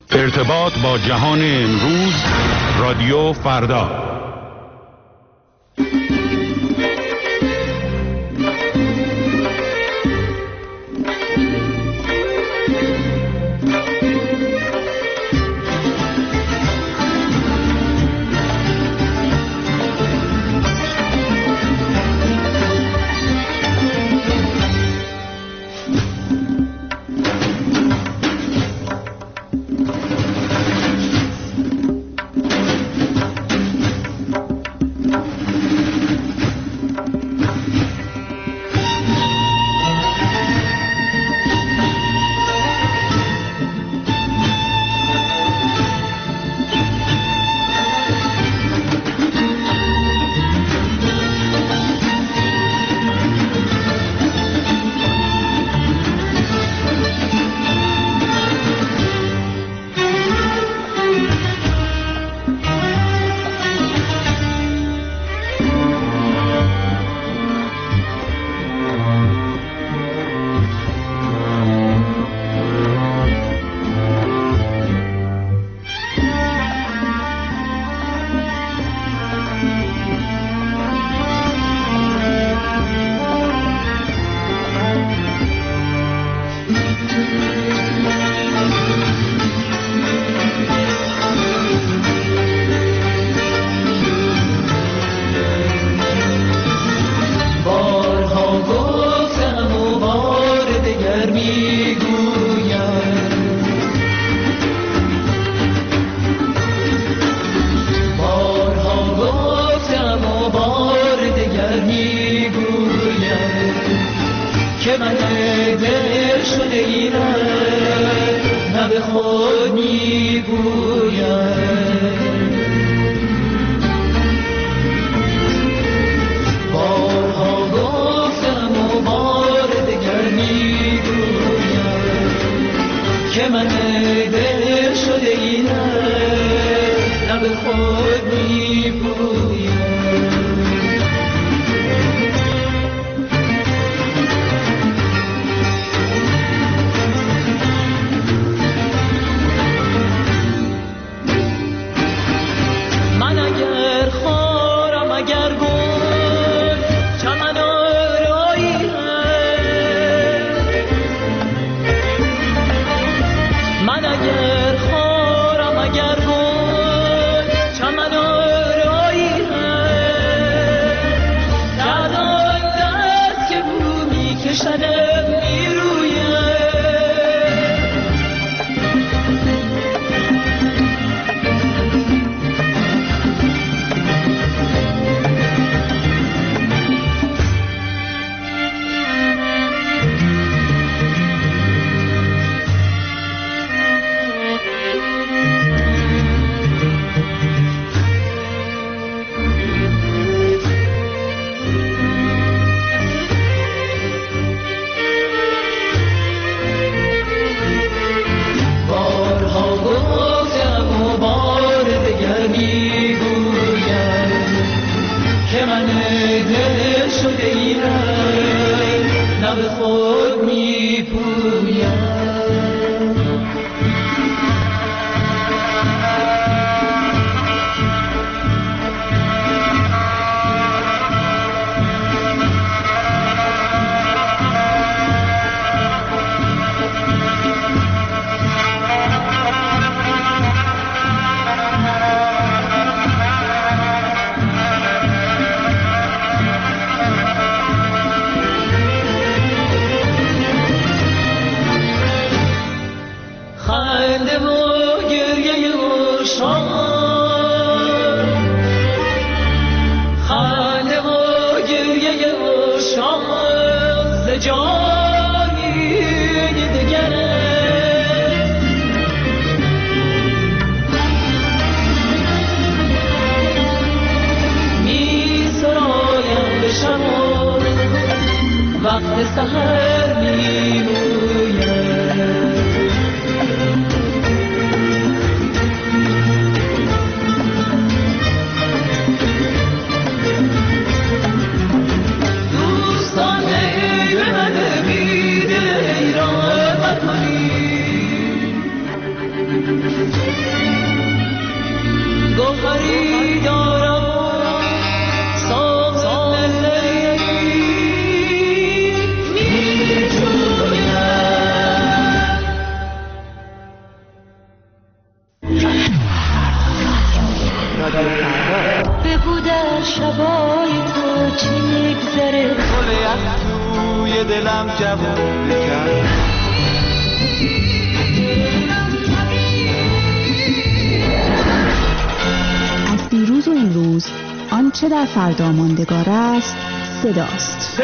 ارتباط با جهان امروز، رادیو فردا. دلم جوون کرد. از دیروز و امروز آنچه در فردا ماندگار است صداست.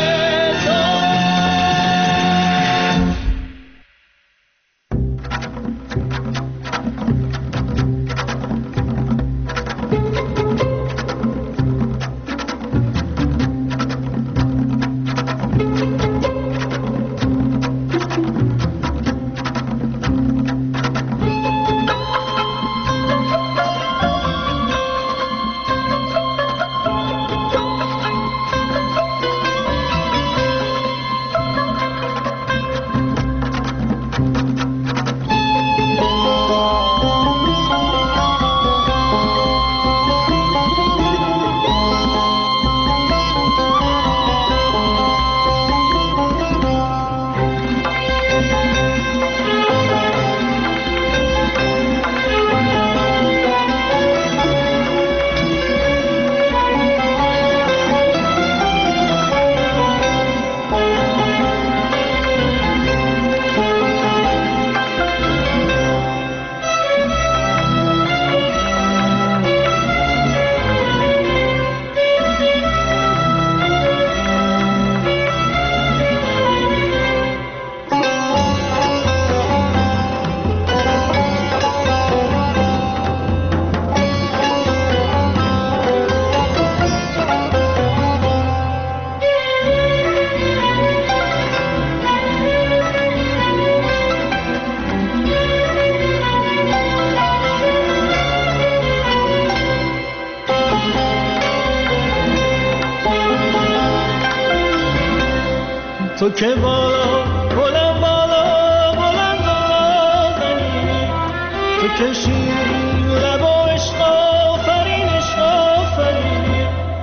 تو که بالا بلند بالا بلند آزنی، تو که شیرین لب و عشق آفرین عشق آفرین،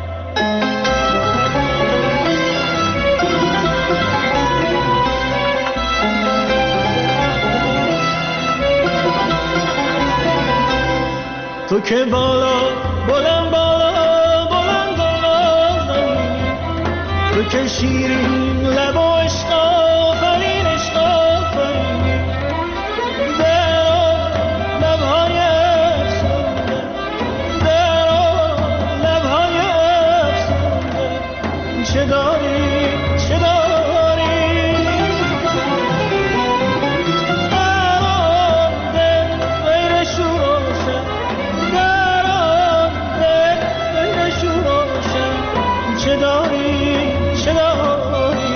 تو که بالا بلند بالا بلند آزنی، تو که شیرین لب و عشق آفرین عشق آفرین، در لبهای افسونده، در لبهای افسونده، چه داری چه داری، در آن دل غیر شور و شر، در آن دل غیر شور و شر، چه داری چه داری.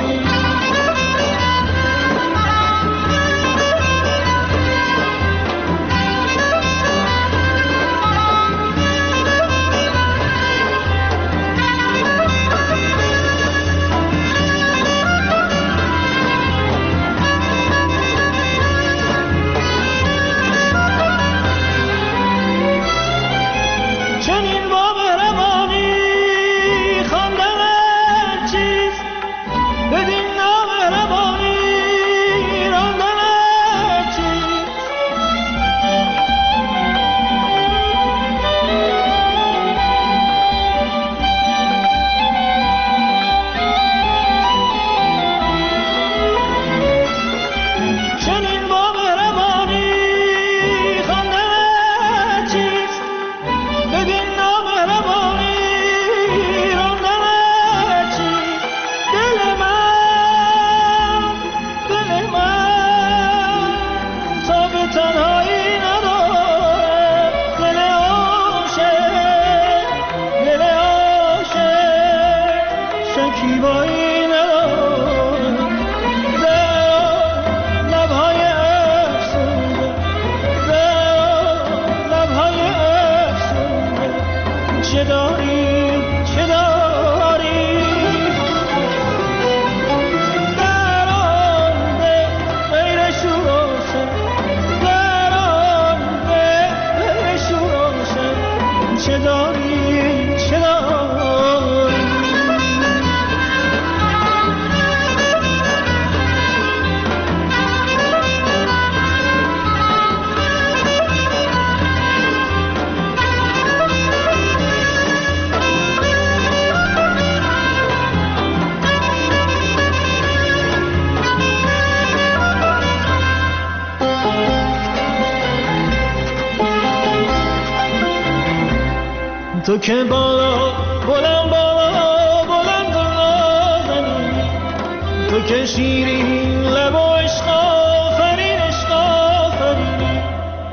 تو که بالا بلند بالا بلند نازنی، تو که شیرین لب و عشق آفرین عشق آفرینی.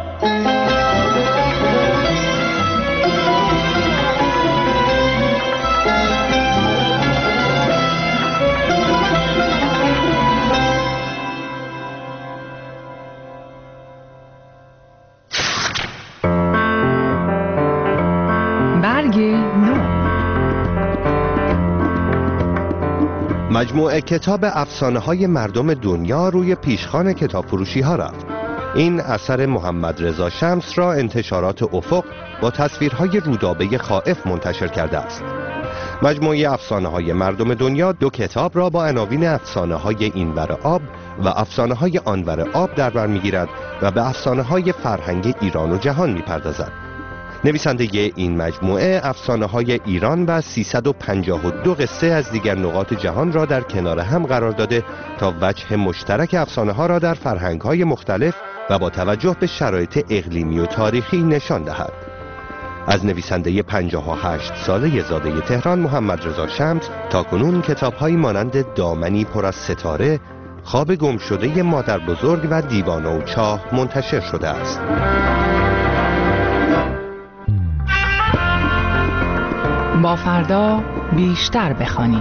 مجموعه کتاب افسانه‌های مردم دنیا روی پیشخوان کتاب فروشی ها رفت. این اثر محمد رضا شمس را انتشارات افق با تصویرهای رودابه خائف منتشر کرده است. مجموعه افسانه‌های مردم دنیا 2 کتاب را با عناوین افسانه‌های اینور آب و افسانه‌های آنور آب در بر می‌گیرد و به افسانه‌های فرهنگ ایران و جهان می‌پردازد. نویسنده این مجموعه افسانه‌های ایران و 352 قصه از دیگر نقاط جهان را در کنار هم قرار داده تا وجه مشترک افسانه‌ها را در فرهنگ‌های مختلف و با توجه به شرایط اقلیمی و تاریخی نشان دهد. از نویسنده 58 ساله زاده تهران محمد رضا شمس تاکنون کتاب‌هایی مانند دامنی پر از ستاره، خواب گم شده مادر بزرگ و دیوانه و چاه منتشر شده است. با فردا بیشتر بخوانیم.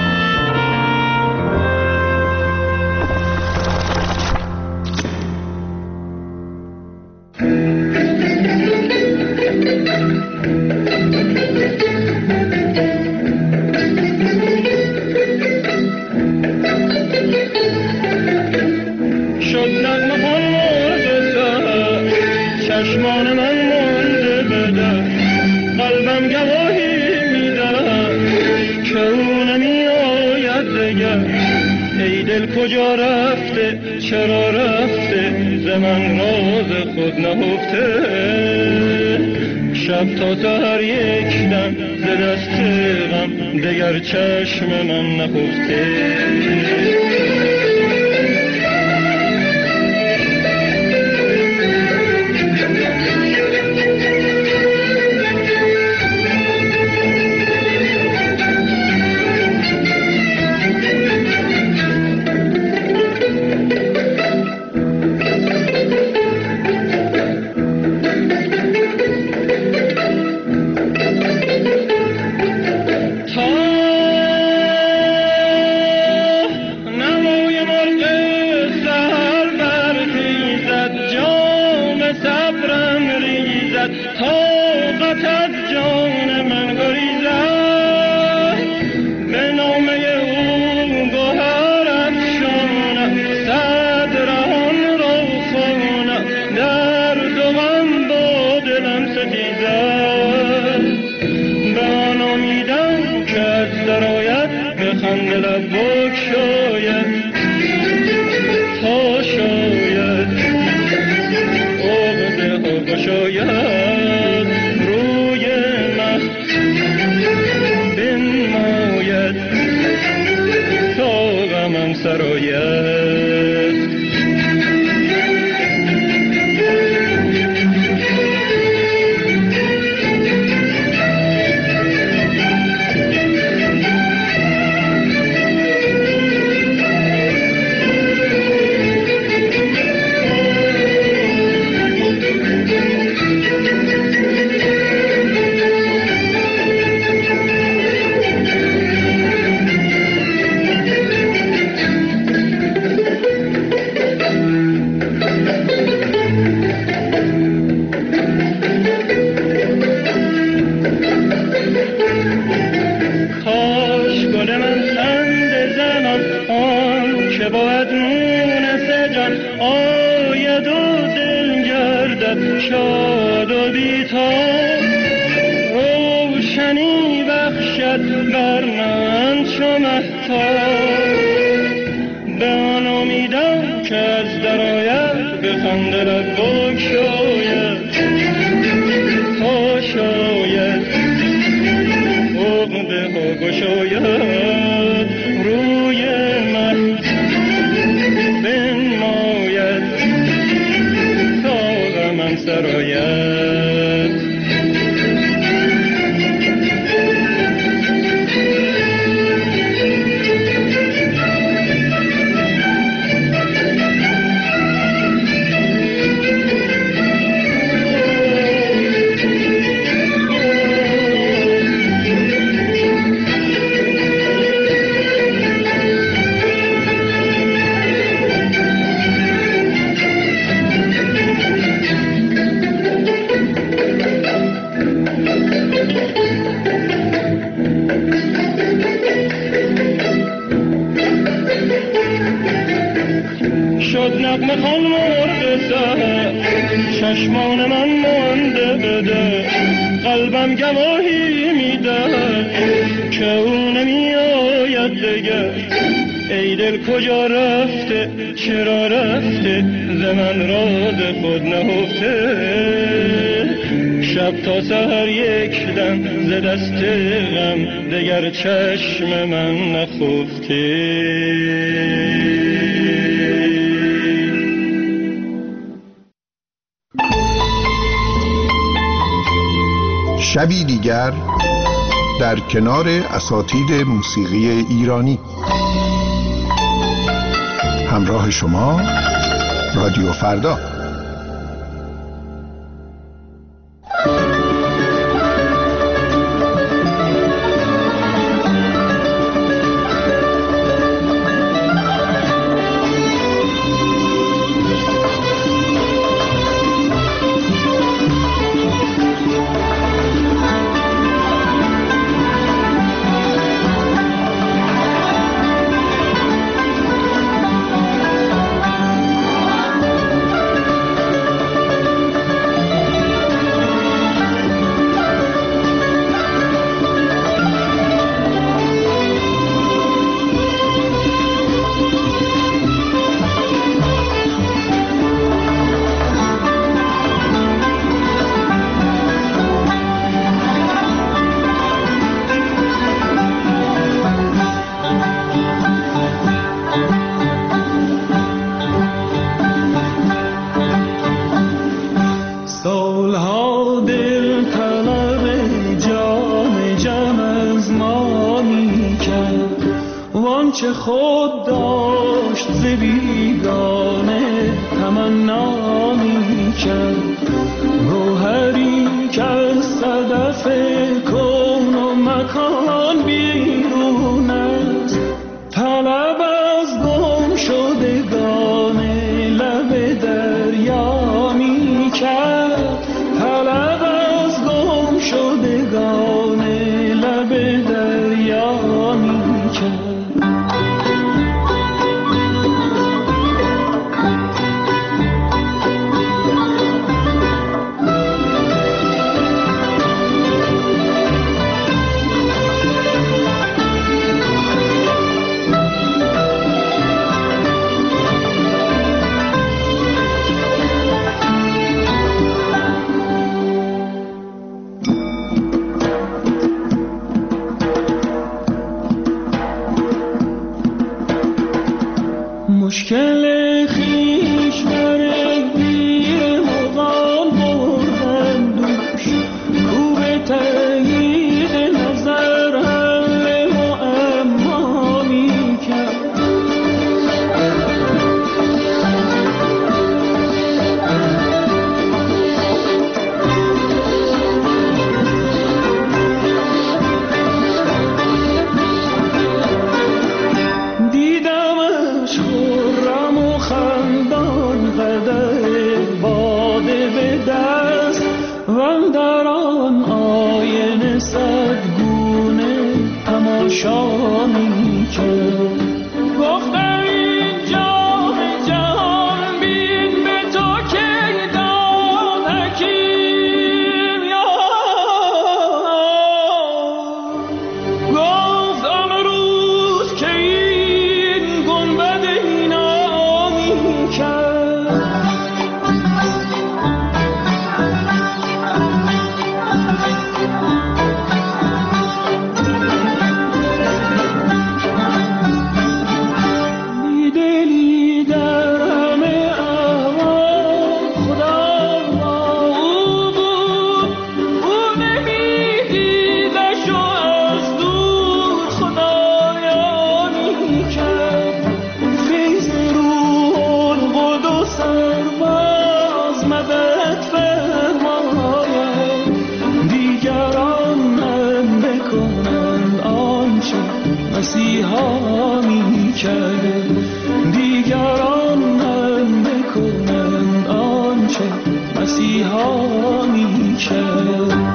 چشمان من مانده بده، قلبم گواهی که او نمی آید دگر. ای دل کجا رفته، چرا رفته، ز من راز خود نهفته. شب تا سحر یک دم ز دست غم، دگر چشم من نخفته. چشمان من مانده بده، قلبم گواهی میده که او نمی آید دگر. ای دل کجا رفته، چرا رفته، ز من راز خود نهفته. شب تا سحر یک دم ز دست غم، دگر چشم من نخفته. شبی دیگر در کنار اساتید موسیقی ایرانی. همراه شما رادیو فردا. چه خود داشت ز بیگانه تمنا می کرد. گوهری که از صدف کون و مکان بیرون است، طلب از گم شدگان لب دریا می کرد. طلب از گم شدگان لب دریا می کرد. مشکل خیش برگ دیر مغان بردن دوش، کو به تغییر نظر حل معما می کرد. دیدمش خرم و خندان، قدح باده به دست، و در آن آینه صدگونه تماشا می کرد. گفتم این جام جهان بین به تو که داد حکیم گفت امروز که این گنبد اینا می کرد. دلی در همه احوال خدا با او بود، او نمیدیدش و از دور خدایا می کرد. فیض روح القدس سرباز مدد فرماید، دیگران هم بکنند آنچه مسیحا می کرد. دیگران هم بکنند آنچه مسیحا می کرد.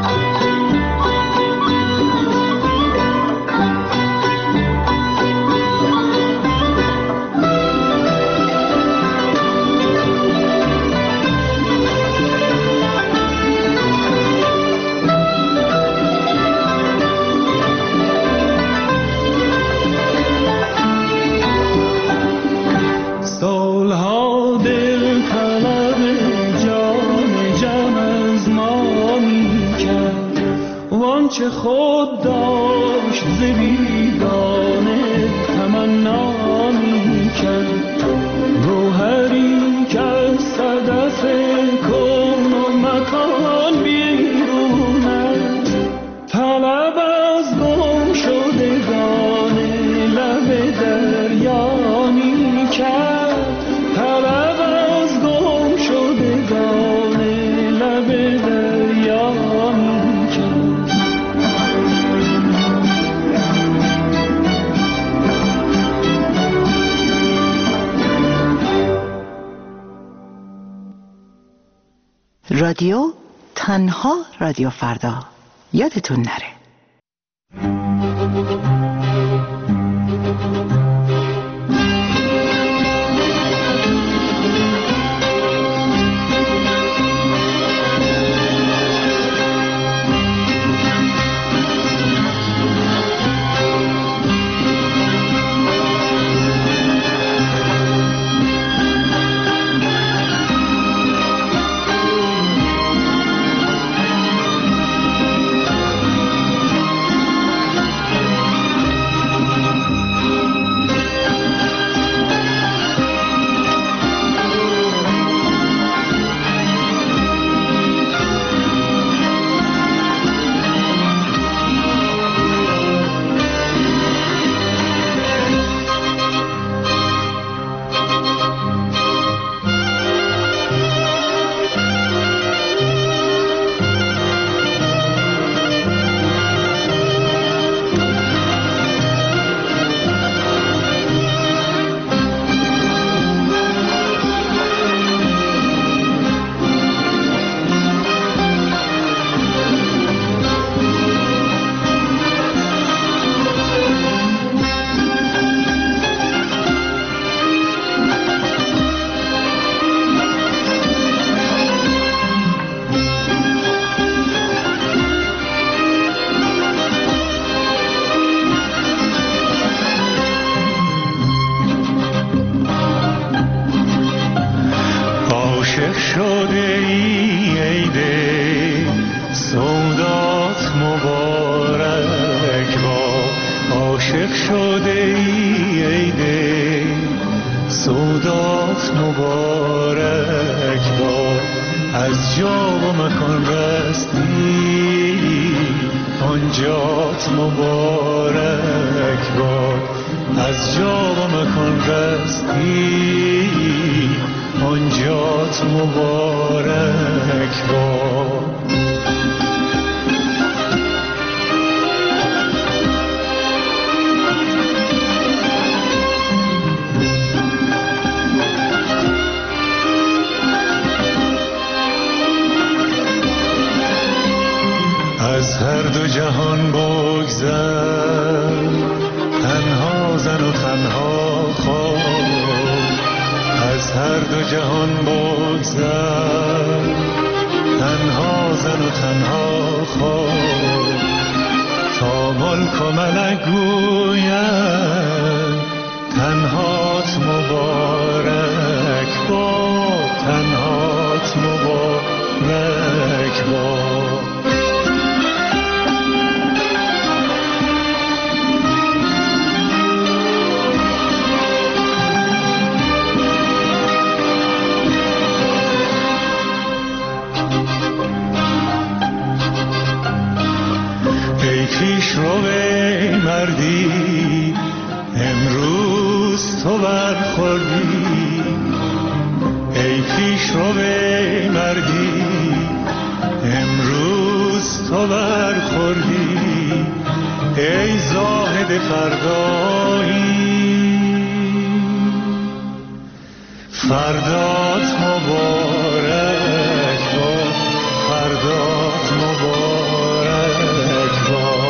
چه خود داشت ز بیگانه تمنا می‌کرد، گوهری که از صدف کون و مکان بیرون است، طلب از گم شدگان لب دریا می‌کرد، طلب از گم شدگان لب دریا می‌کرد. رادیو تنها رادیو فردا، یادتون نره. از هر دو جهان بگذر، تنها زن و تنها خواب. از هر دو جهان بگذر، تنها زن و تنها خواب. تا ملک و ملک گوید تنهات مبارک باد، تنهات مبارک باد. پیشرو مردی امروز تو برخوردی، ای پیشرو مردی امروز تو برخوردی، ای زاهد فردایی فردات مبارک باد، فردات مبارک باد.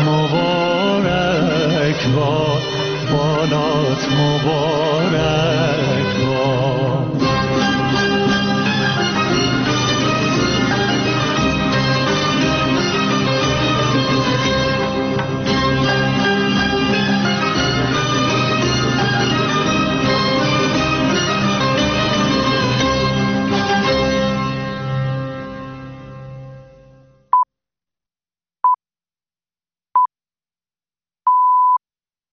مبارک باد، بالات مبارک باد.